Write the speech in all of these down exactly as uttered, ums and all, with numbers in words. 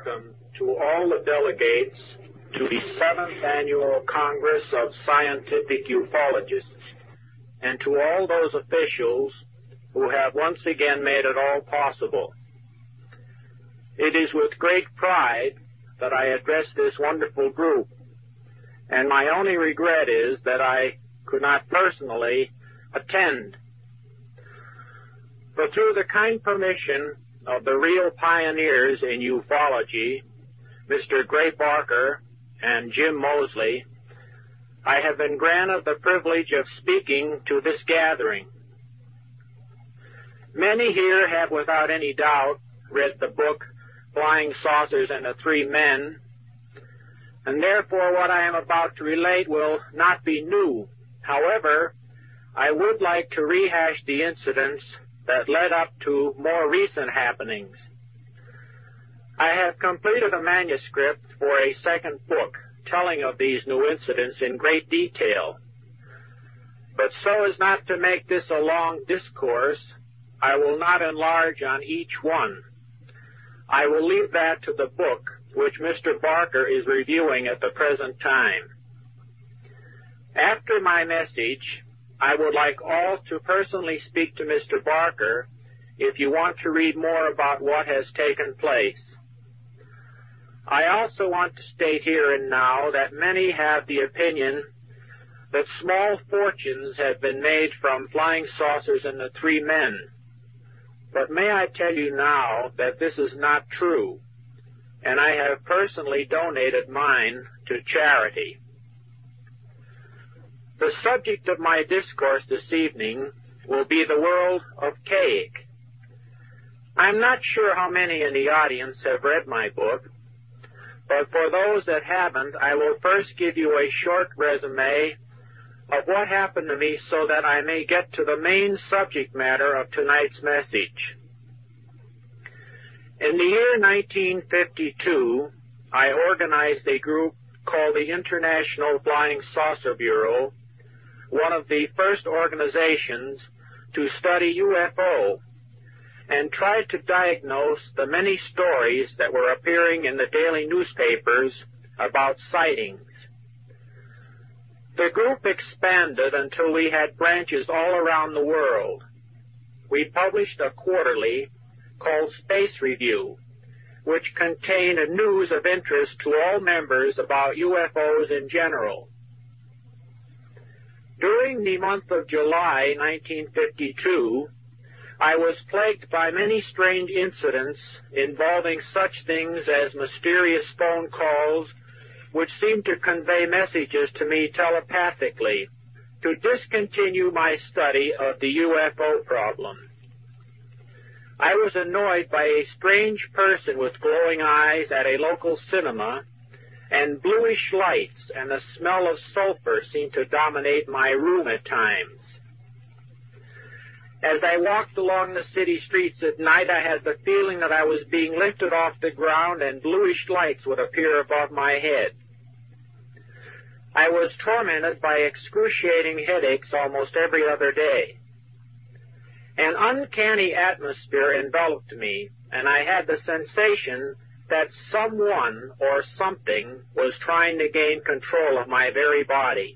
welcome to all the delegates to the seventh Annual Congress of Scientific Ufologists, and to all those officials who have once again made it all possible. It is with great pride that I address this wonderful group, and my only regret is that I could not personally attend. But through the kind permission of the real pioneers in ufology, Mister Gray Barker and Jim Moseley, I have been granted the privilege of speaking to this gathering. Many here have without any doubt read the book Flying Saucers and the Three Men, and therefore what I am about to relate will not be new. However, I would like to rehash the incidents that led up to more recent happenings. I have completed a manuscript for a second book telling of these new incidents in great detail. But so as not to make this a long discourse, I will not enlarge on each one. I will leave that to the book which Mister Barker is reviewing at the present time. After my message, I would like all to personally speak to Mister Barker if you want to read more about what has taken place. I also want to state here and now that many have the opinion that small fortunes have been made from flying saucers and the three men. But may I tell you now that this is not true, and I have personally donated mine to charity. The subject of my discourse this evening will be the world of Kayik. I'm not sure how many in the audience have read my book, but for those that haven't, I will first give you a short resume of what happened to me so that I may get to the main subject matter of tonight's message. In the year nineteen fifty-two, I organized a group called the International Flying Saucer Bureau, one of the first organizations to study U F O, and tried to diagnose the many stories that were appearing in the daily newspapers about sightings. The group expanded until we had branches all around the world. We published a quarterly called Space Review, which contained news of interest to all members about U F Os in general. During the month of July nineteen fifty-two, I was plagued by many strange incidents involving such things as mysterious phone calls, which seemed to convey messages to me telepathically, to discontinue my study of the U F O problem. I was annoyed by a strange person with glowing eyes at a local cinema, and bluish lights and the smell of sulfur seemed to dominate my room at times. As I walked along the city streets at night, I had the feeling that I was being lifted off the ground and bluish lights would appear above my head. I was tormented by excruciating headaches almost every other day. An uncanny atmosphere enveloped me, and I had the sensation that someone or something was trying to gain control of my very body.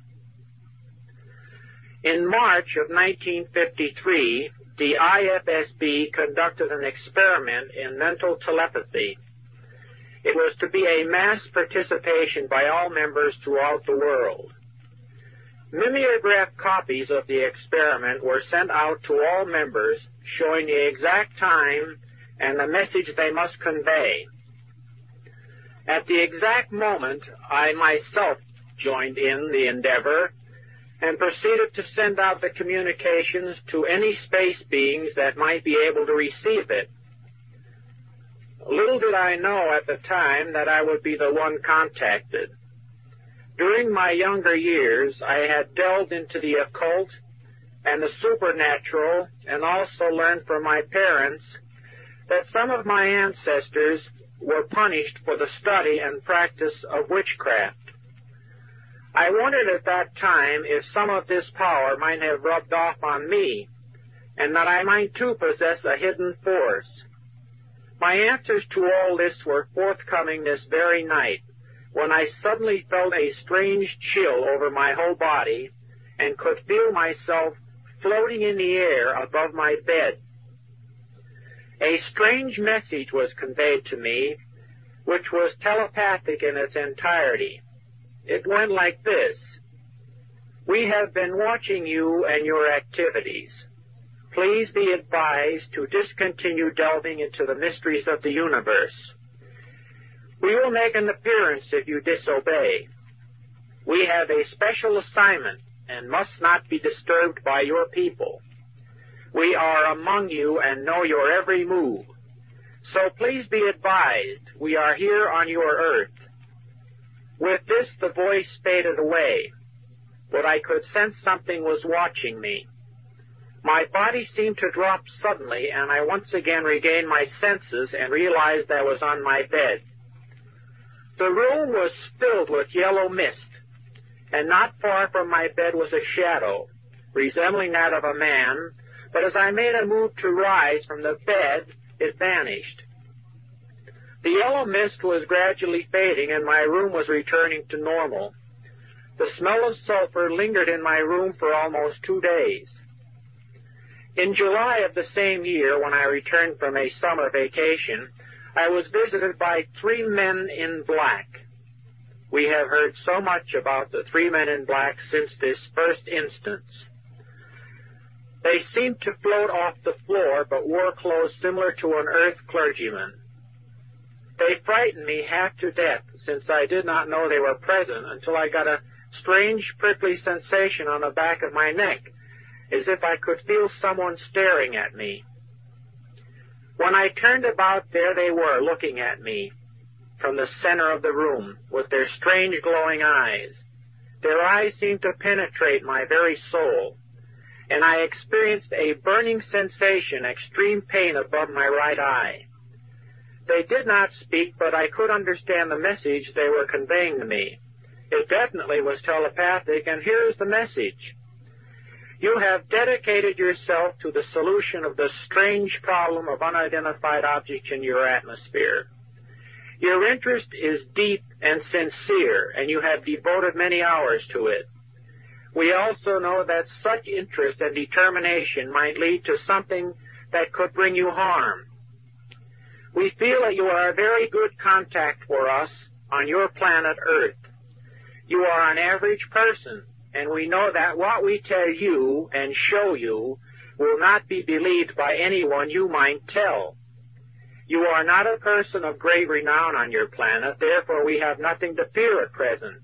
In March of nineteen fifty-three, the I F S B conducted an experiment in mental telepathy. It was to be a mass participation by all members throughout the world. Mimeographed copies of the experiment were sent out to all members, showing the exact time and the message they must convey. At the exact moment, I myself joined in the endeavor and proceeded to send out the communications to any space beings that might be able to receive it. Little did I know at the time that I would be the one contacted. During my younger years, I had delved into the occult and the supernatural, and also learned from my parents that some of my ancestors were punished for the study and practice of witchcraft. I wondered at that time if some of this power might have rubbed off on me, and that I might too possess a hidden force. My answers to all this were forthcoming this very night, when I suddenly felt a strange chill over my whole body and could feel myself floating in the air above my bed. A strange message was conveyed to me, which was telepathic in its entirety. It went like this: "We have been watching you and your activities. Please be advised to discontinue delving into the mysteries of the universe. We will make an appearance if you disobey. We have a special assignment and must not be disturbed by your people. We are among you and know your every move. So please be advised, we are here on your earth." With this, the voice faded away, but I could sense something was watching me. My body seemed to drop suddenly, and I once again regained my senses and realized I was on my bed. The room was filled with yellow mist, and not far from my bed was a shadow, resembling that of a man, but as I made a move to rise from the bed, it vanished. The yellow mist was gradually fading, and my room was returning to normal. The smell of sulfur lingered in my room for almost two days. In July of the same year, when I returned from a summer vacation, I was visited by three men in black. We have heard so much about the three men in black since this first instance. They seemed to float off the floor, but wore clothes similar to an earth clergyman. They frightened me half to death, since I did not know they were present until I got a strange prickly sensation on the back of my neck, as if I could feel someone staring at me. When I turned about, there they were, looking at me from the center of the room, with their strange glowing eyes. Their eyes seemed to penetrate my very soul, and I experienced a burning sensation, extreme pain above my right eye. They did not speak, but I could understand the message they were conveying to me. It definitely was telepathic, and here is the message. You have dedicated yourself to the solution of the strange problem of unidentified objects in your atmosphere. Your interest is deep and sincere, and you have devoted many hours to it. We also know that such interest and determination might lead to something that could bring you harm. We feel that you are a very good contact for us on your planet Earth. You are an average person, and we know that what we tell you and show you will not be believed by anyone you might tell. You are not a person of great renown on your planet, therefore we have nothing to fear at present.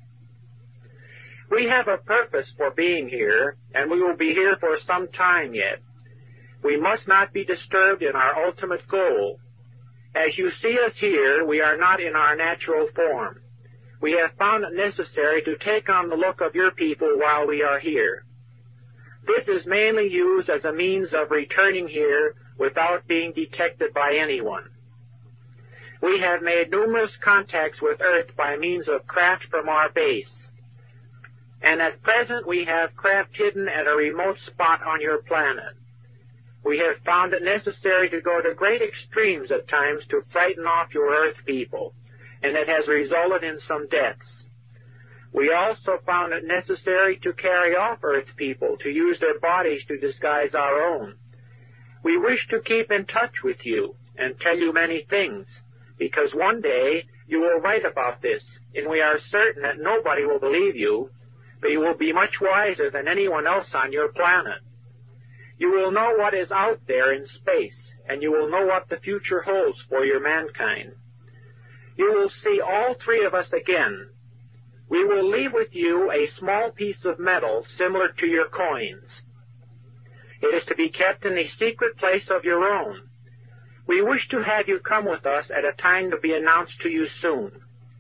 We have a purpose for being here, and we will be here for some time yet. We must not be disturbed in our ultimate goal. As you see us here, we are not in our natural form. We have found it necessary to take on the look of your people while we are here. This is mainly used as a means of returning here without being detected by anyone. We have made numerous contacts with Earth by means of craft from our base, and at present we have craft hidden at a remote spot on your planet. We have found it necessary to go to great extremes at times to frighten off your Earth people, and it has resulted in some deaths. We also found it necessary to carry off Earth people to use their bodies to disguise our own. We wish to keep in touch with you and tell you many things, because one day you will write about this, and we are certain that nobody will believe you, but you will be much wiser than anyone else on your planet. You will know what is out there in space, and you will know what the future holds for your mankind. You will see all three of us again. We will leave with you a small piece of metal similar to your coins. It is to be kept in a secret place of your own. We wish to have you come with us at a time to be announced to you soon.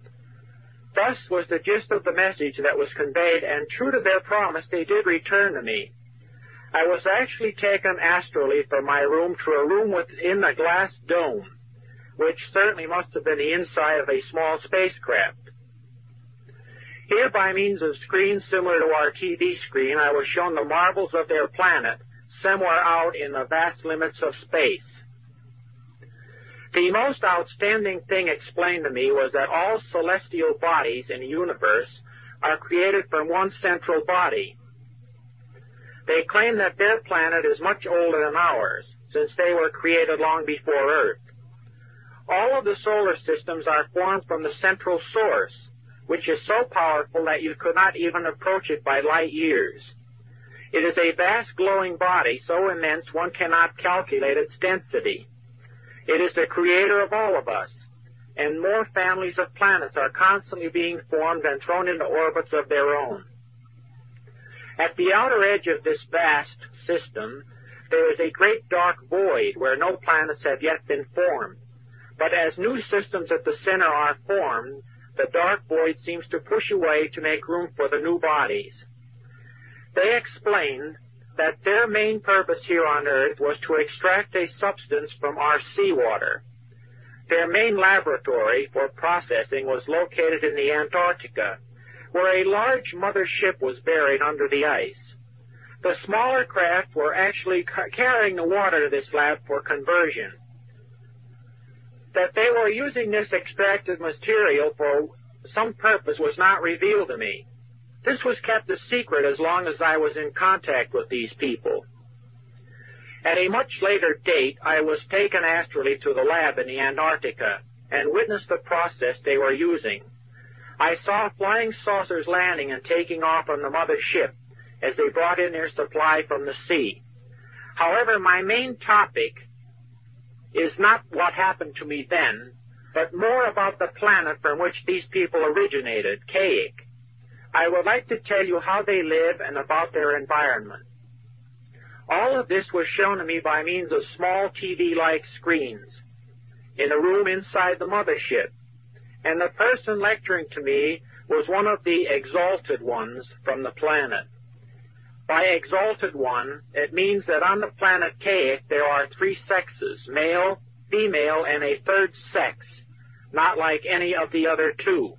Thus was the gist of the message that was conveyed, and true to their promise, they did return to me. I was actually taken astrally from my room to a room within a glass dome, which certainly must have been the inside of a small spacecraft. Here, by means of screens similar to our T V screen, I was shown the marvels of their planet, somewhere out in the vast limits of space. The most outstanding thing explained to me was that all celestial bodies in the universe are created from one central body. They claim that their planet is much older than ours, since they were created long before Earth. All of the solar systems are formed from the central source, which is so powerful that you could not even approach it by light years. It is a vast glowing body, so immense one cannot calculate its density. It is the creator of all of us, and more families of planets are constantly being formed and thrown into orbits of their own. At the outer edge of this vast system, there is a great dark void where no planets have yet been formed. But as new systems at the center are formed, the dark void seems to push away to make room for the new bodies. They explained that their main purpose here on Earth was to extract a substance from our seawater. Their main laboratory for processing was located in the Antarctica, where a large mother ship was buried under the ice. The smaller craft were actually ca- carrying the water to this lab for conversion. That they were using this extracted material for some purpose was not revealed to me. This was kept a secret as long as I was in contact with these people. At a much later date, I was taken astrally to the lab in the Antarctica and witnessed the process they were using. I saw flying saucers landing and taking off on the mother ship as they brought in their supply from the sea. However, my main topic is not what happened to me then, but more about the planet from which these people originated, Kayik. I would like to tell you how they live and about their environment. All of this was shown to me by means of small T V-like screens in a room inside the mothership, and the person lecturing to me was one of the exalted ones from the planet. By exalted one, it means that on the planet Kayik there are three sexes, male, female, and a third sex, not like any of the other two.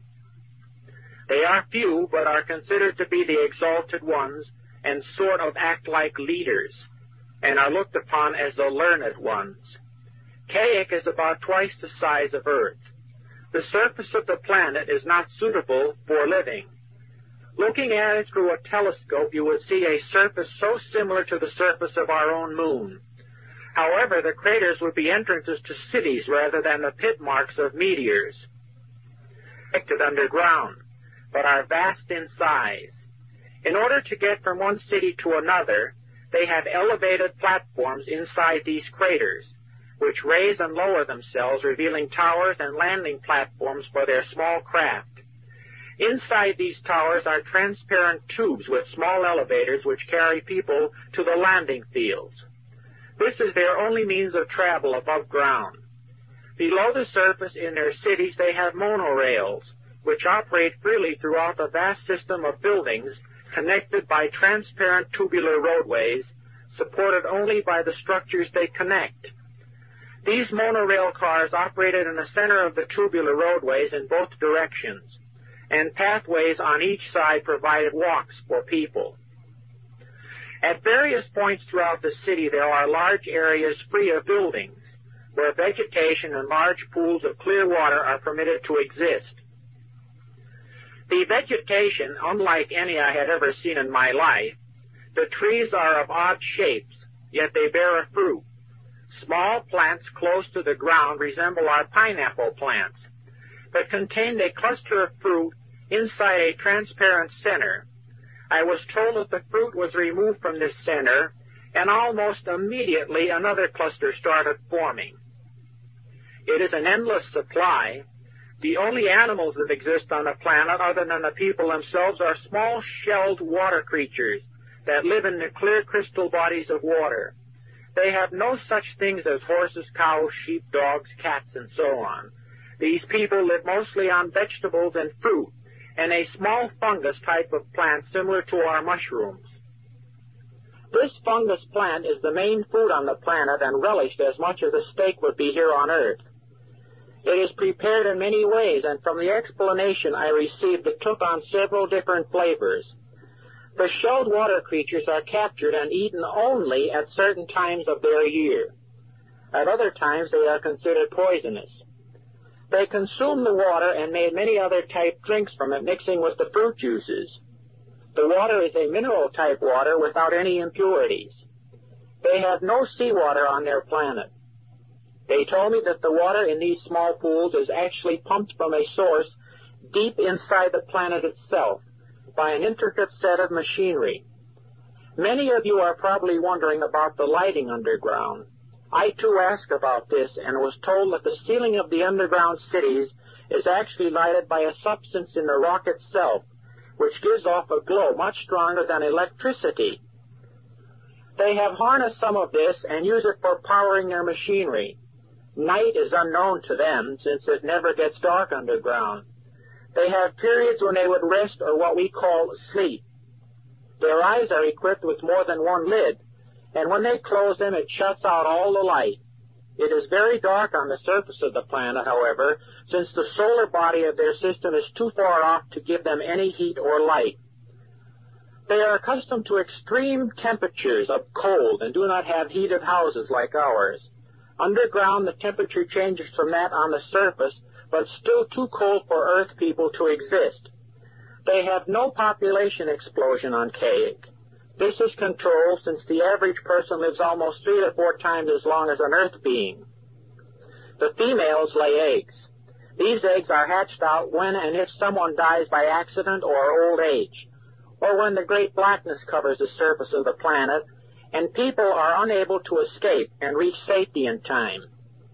They are few, but are considered to be the exalted ones, and sort of act like leaders, and are looked upon as the learned ones. Kayik is about twice the size of Earth. The surface of the planet is not suitable for living. Looking at it through a telescope, you would see a surface so similar to the surface of our own moon. However, the craters would be entrances to cities rather than the pit marks of meteors. Connected underground, but are vast in size. In order to get from one city to another, they have elevated platforms inside these craters, which raise and lower themselves, revealing towers and landing platforms for their small craft. Inside these towers are transparent tubes with small elevators which carry people to the landing fields. This is their only means of travel above ground. Below the surface in their cities they have monorails, which operate freely throughout the vast system of buildings connected by transparent tubular roadways, supported only by the structures they connect. These monorail cars operated in the center of the tubular roadways in both directions, and pathways on each side provided walks for people. At various points throughout the city there are large areas free of buildings, where vegetation and large pools of clear water are permitted to exist. The vegetation, unlike any I had ever seen in my life, the trees are of odd shapes, yet they bear a fruit. Small plants close to the ground resemble our pineapple plants, but contain a cluster of fruit inside a transparent center. I was told that the fruit was removed from this center, and almost immediately another cluster started forming. It is an endless supply. The only animals that exist on the planet other than the people themselves are small shelled water creatures that live in the clear crystal bodies of water. They have no such things as horses, cows, sheep, dogs, cats, and so on. These people live mostly on vegetables and fruit, and a small fungus type of plant similar to our mushrooms. This fungus plant is the main food on the planet and relished as much as a steak would be here on Earth. It is prepared in many ways, and from the explanation I received it took on several different flavors. The shelled water creatures are captured and eaten only at certain times of their year. At other times they are considered poisonous. They consumed the water and made many other type drinks from it, mixing with the fruit juices. The water is a mineral-type water without any impurities. They have no seawater on their planet. They told me that the water in these small pools is actually pumped from a source deep inside the planet itself by an intricate set of machinery. Many of you are probably wondering about the lighting underground. I too asked about this and was told that the ceiling of the underground cities is actually lighted by a substance in the rock itself, which gives off a glow much stronger than electricity. They have harnessed some of this and use it for powering their machinery. Night is unknown to them, since it never gets dark underground. They have periods when they would rest, or what we call sleep. Their eyes are equipped with more than one lid, and when they close them, it shuts out all the light. It is very dark on the surface of the planet, however, since the solar body of their system is too far off to give them any heat or light. They are accustomed to extreme temperatures of cold and do not have heated houses like ours. Underground, the temperature changes from that on the surface, but still too cold for Earth people to exist. They have no population explosion on Kayik. This is controlled since the average person lives almost three to four times as long as an Earth being. The females lay eggs. These eggs are hatched out when and if someone dies by accident or old age, or when the great blackness covers the surface of the planet, and people are unable to escape and reach safety in time.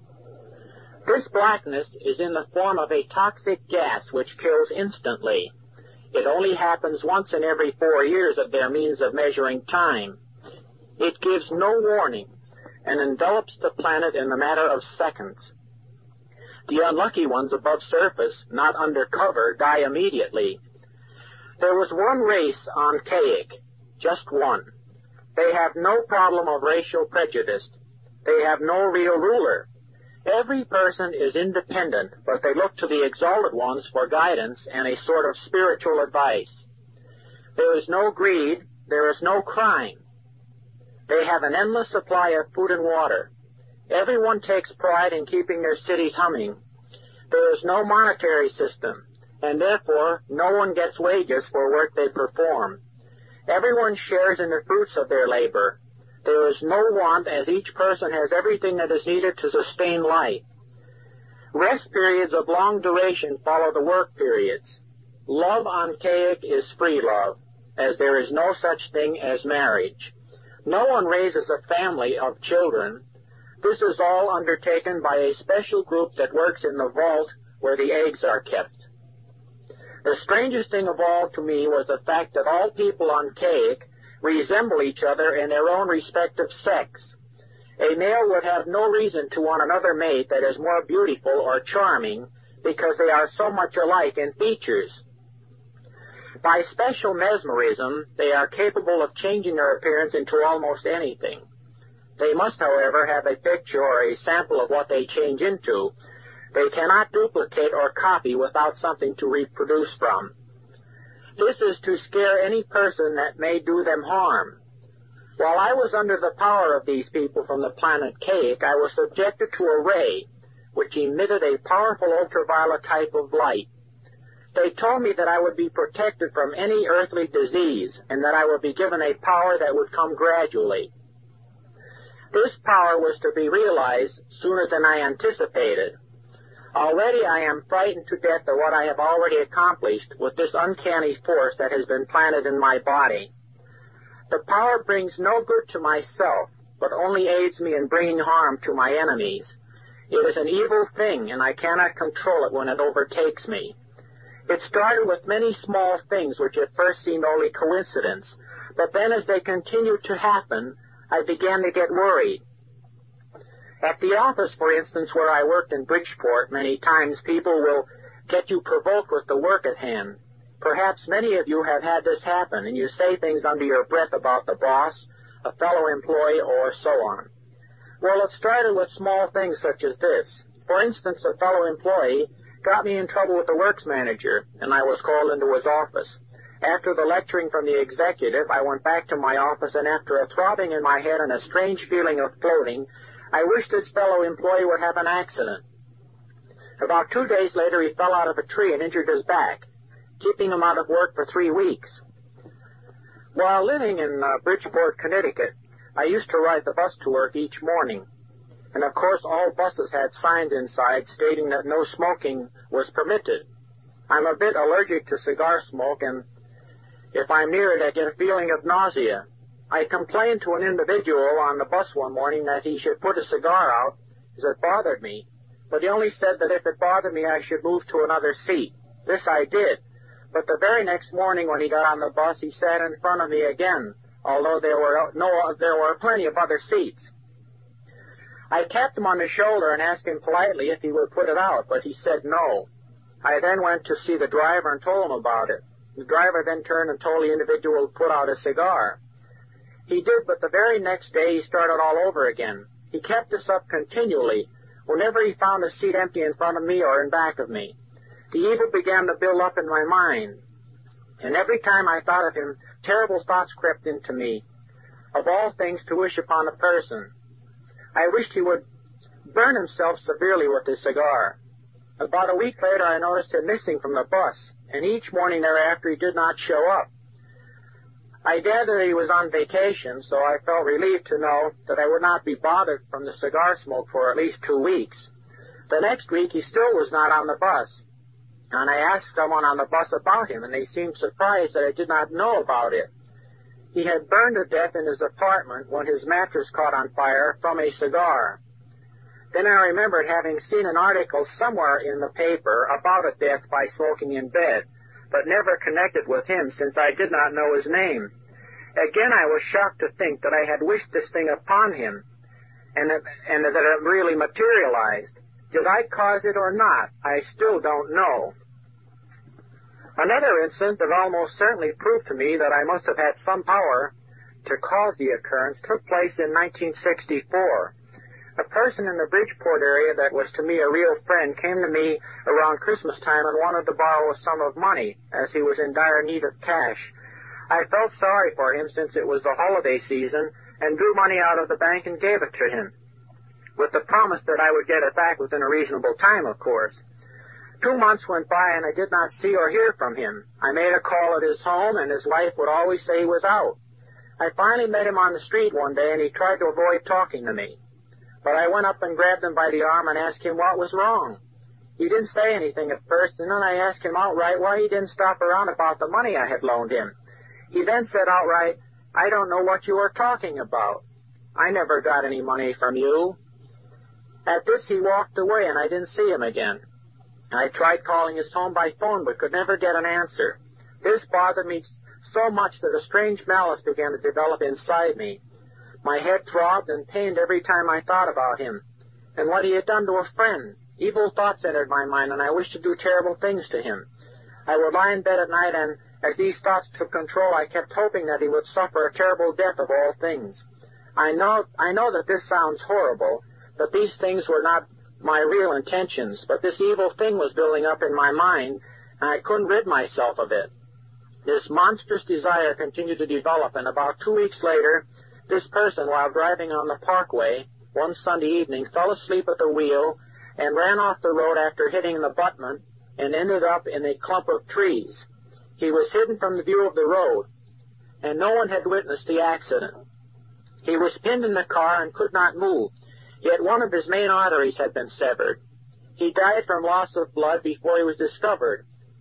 This blackness is in the form of a toxic gas which kills instantly. It only happens once in every four years of their means of measuring time. It gives no warning and envelops the planet in a matter of seconds. The unlucky ones above surface, not under cover, die immediately. There was one race on Kayik, just one. They have no problem of racial prejudice. They have no real ruler. Every person is independent, but they look to the exalted ones for guidance and a sort of spiritual advice. There is no greed. There is no crime. They have an endless supply of food and water. Everyone takes pride in keeping their cities humming. There is no monetary system, and therefore no one gets wages for work they perform. Everyone shares in the fruits of their labor. There is no want, as each person has everything that is needed to sustain life. Rest periods of long duration follow the work periods. Love on Kayik is free love, as there is no such thing as marriage. No one raises a family of children. This is all undertaken by a special group that works in the vault where the eggs are kept. The strangest thing of all to me was the fact that all people on Kayik resemble each other in their own respective sex. A male would have no reason to want another mate that is more beautiful or charming because they are so much alike in features. By special mesmerism, they are capable of changing their appearance into almost anything. They must, however, have a picture or a sample of what they change into. They cannot duplicate or copy without something to reproduce from. This is to scare any person that may do them harm. While I was under the power of these people from the planet Kayik, I was subjected to a ray which emitted a powerful ultraviolet type of light. They told me that I would be protected from any earthly disease and that I would be given a power that would come gradually. This power was to be realized sooner than I anticipated. Already I am frightened to death of what I have already accomplished with this uncanny force that has been planted in my body. The power brings no good to myself, but only aids me in bringing harm to my enemies. It is an evil thing, and I cannot control it when it overtakes me. It started with many small things which at first seemed only coincidence, but then as they continued to happen, I began to get worried. At the office, for instance, where I worked in Bridgeport, many times people will get you provoked with the work at hand. Perhaps many of you have had this happen, and you say things under your breath about the boss, a fellow employee, or so on. Well, it started with small things such as this. For instance, a fellow employee got me in trouble with the works manager, and I was called into his office. After the lecturing from the executive, I went back to my office, and after a throbbing in my head and a strange feeling of floating, I wished this fellow employee would have an accident. About two days later, he fell out of a tree and injured his back, keeping him out of work for three weeks. While living in uh, Bridgeport, Connecticut, I used to ride the bus to work each morning. And of course, all buses had signs inside stating that no smoking was permitted. I'm a bit allergic to cigar smoke, and if I'm near it, I get a feeling of nausea. I complained to an individual on the bus one morning that he should put a cigar out, as it bothered me, but he only said that if it bothered me, I should move to another seat. This I did, but the very next morning when he got on the bus, he sat in front of me again, although there were no, there were plenty of other seats. I tapped him on the shoulder and asked him politely if he would put it out, but he said no. I then went to see the driver and told him about it. The driver then turned and told the individual to put out a cigar. He did, but the very next day he started all over again. He kept this up continually, whenever he found a seat empty in front of me or in back of me. The evil began to build up in my mind, and every time I thought of him, terrible thoughts crept into me, of all things to wish upon a person. I wished he would burn himself severely with his cigar. About a week later, I noticed him missing from the bus, and each morning thereafter he did not show up. I gathered he was on vacation, so I felt relieved to know that I would not be bothered from the cigar smoke for at least two weeks. The next week, he still was not on the bus, and I asked someone on the bus about him, and they seemed surprised that I did not know about it. He had burned to death in his apartment when his mattress caught on fire from a cigar. Then I remembered having seen an article somewhere in the paper about a death by smoking in bed, but never connected with him since I did not know his name. Again, I was shocked to think that I had wished this thing upon him, and that, and that it really materialized. Did I cause it or not? I still don't know. Another incident that almost certainly proved to me that I must have had some power to cause the occurrence took place in nineteen sixty-four. A person in the Bridgeport area that was to me a real friend came to me around Christmas time and wanted to borrow a sum of money, as he was in dire need of cash. I felt sorry for him since it was the holiday season, and drew money out of the bank and gave it to him, with the promise that I would get it back within a reasonable time, of course. Two months went by, and I did not see or hear from him. I made a call at his home, and his wife would always say he was out. I finally met him on the street one day, and he tried to avoid talking to me. But I went up and grabbed him by the arm and asked him what was wrong. He didn't say anything at first, and then I asked him outright why he didn't stop around about the money I had loaned him. He then said outright, "I don't know what you are talking about. I never got any money from you." At this he walked away, and I didn't see him again. I tried calling his home by phone, but could never get an answer. This bothered me so much that a strange malice began to develop inside me. My head throbbed and pained every time I thought about him, and what he had done to a friend. Evil thoughts entered my mind, and I wished to do terrible things to him. I would lie in bed at night, and as these thoughts took control, I kept hoping that he would suffer a terrible death of all things. I know, I know that this sounds horrible, but these things were not my real intentions, but this evil thing was building up in my mind, and I couldn't rid myself of it. This monstrous desire continued to develop, and about two weeks later, this person, while driving on the parkway one Sunday evening, fell asleep at the wheel and ran off the road after hitting the abutment and ended up in a clump of trees. He was hidden from the view of the road, and no one had witnessed the accident. He was pinned in the car and could not move, yet one of his main arteries had been severed. He died from loss of blood before he was discovered.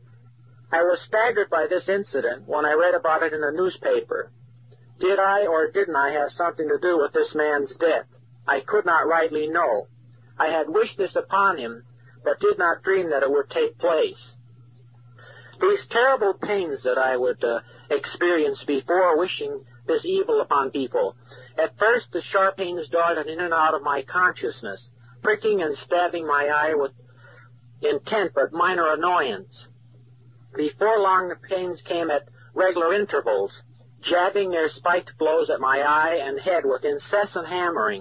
I was staggered by this incident when I read about it in the newspaper. Did I or didn't I have something to do with this man's death? I could not rightly know. I had wished this upon him, but did not dream that it would take place. These terrible pains that I would uh, experience before wishing this evil upon people. At first, the sharp pains darted in and out of my consciousness, pricking and stabbing my eye with intent but minor annoyance. Before long, the pains came at regular intervals, jabbing their spiked blows at my eye and head with incessant hammering.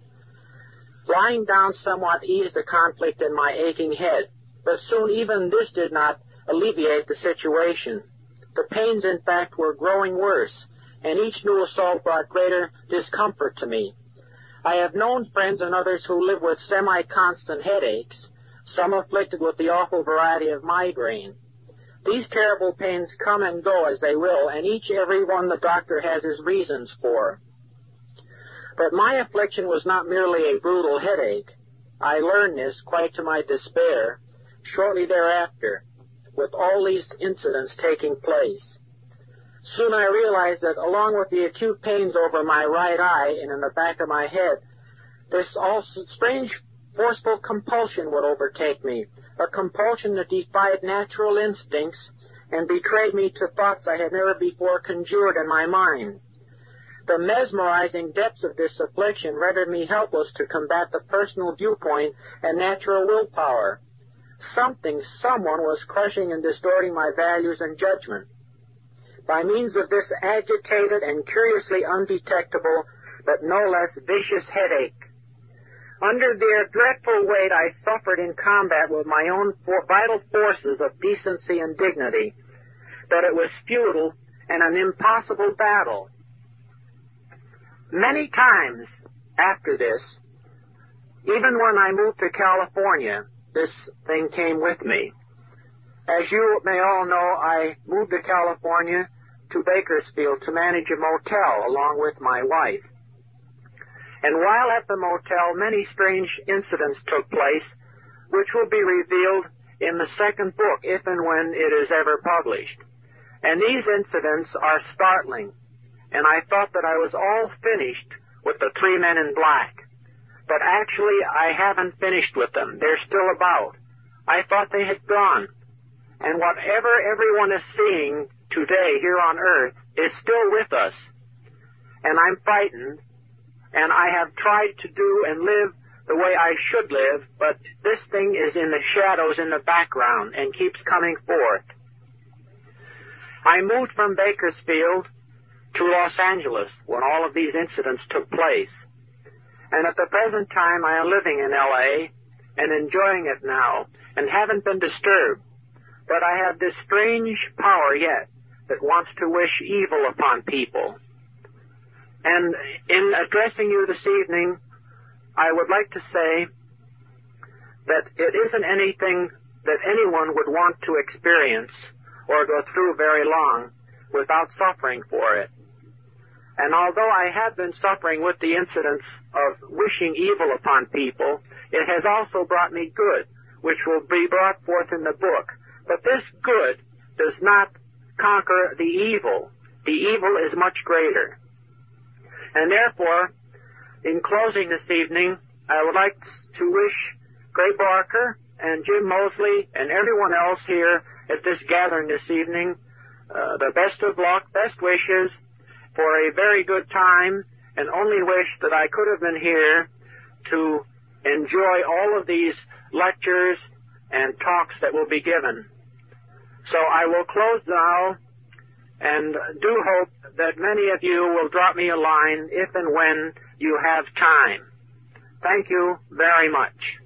Lying down somewhat eased the conflict in my aching head, but soon even this did not alleviate the situation. The pains, in fact, were growing worse, and each new assault brought greater discomfort to me. I have known friends and others who live with semi-constant headaches, some afflicted with the awful variety of migraine. These terrible pains come and go as they will, and each every one the doctor has his reasons for. But my affliction was not merely a brutal headache. I learned this, quite to my despair, shortly thereafter, with all these incidents taking place. Soon I realized that along with the acute pains over my right eye and in the back of my head, this also strange forceful compulsion would overtake me, a compulsion that defied natural instincts and betrayed me to thoughts I had never before conjured in my mind. The mesmerizing depths of this affliction rendered me helpless to combat the personal viewpoint and natural willpower. Something, someone was crushing and distorting my values and judgment. By means of this agitated and curiously undetectable, but no less vicious headache, under their dreadful weight I suffered in combat with my own for vital forces of decency and dignity, that it was futile and an impossible battle. Many times after this, even when I moved to California, this thing came with me. As you may all know, I moved to California to Bakersfield to manage a motel along with my wife. And while at the motel, many strange incidents took place, which will be revealed in the second book, if and when it is ever published. And these incidents are startling, and I thought that I was all finished with the three men in black. But actually, I haven't finished with them. They're still about. I thought they had gone. And whatever everyone is seeing today here on earth is still with us. And I'm frightened, and I have tried to do and live the way I should live, but this thing is in the shadows in the background and keeps coming forth. I moved from Bakersfield to Los Angeles when all of these incidents took place. And at the present time I am living in L A and enjoying it now and haven't been disturbed. But I have this strange power yet that wants to wish evil upon people. And in addressing you this evening, I would like to say that it isn't anything that anyone would want to experience or go through very long without suffering for it. And although I have been suffering with the incidents of wishing evil upon people, it has also brought me good, which will be brought forth in the book. But this good does not conquer the evil. The evil is much greater. And therefore, in closing this evening, I would like to wish Gray Barker and Jim Mosley and everyone else here at this gathering this evening uh, the best of luck, best wishes for a very good time, and only wish that I could have been here to enjoy all of these lectures and talks that will be given. So I will close now, and do hope that many of you will drop me a line if and when you have time. Thank you very much.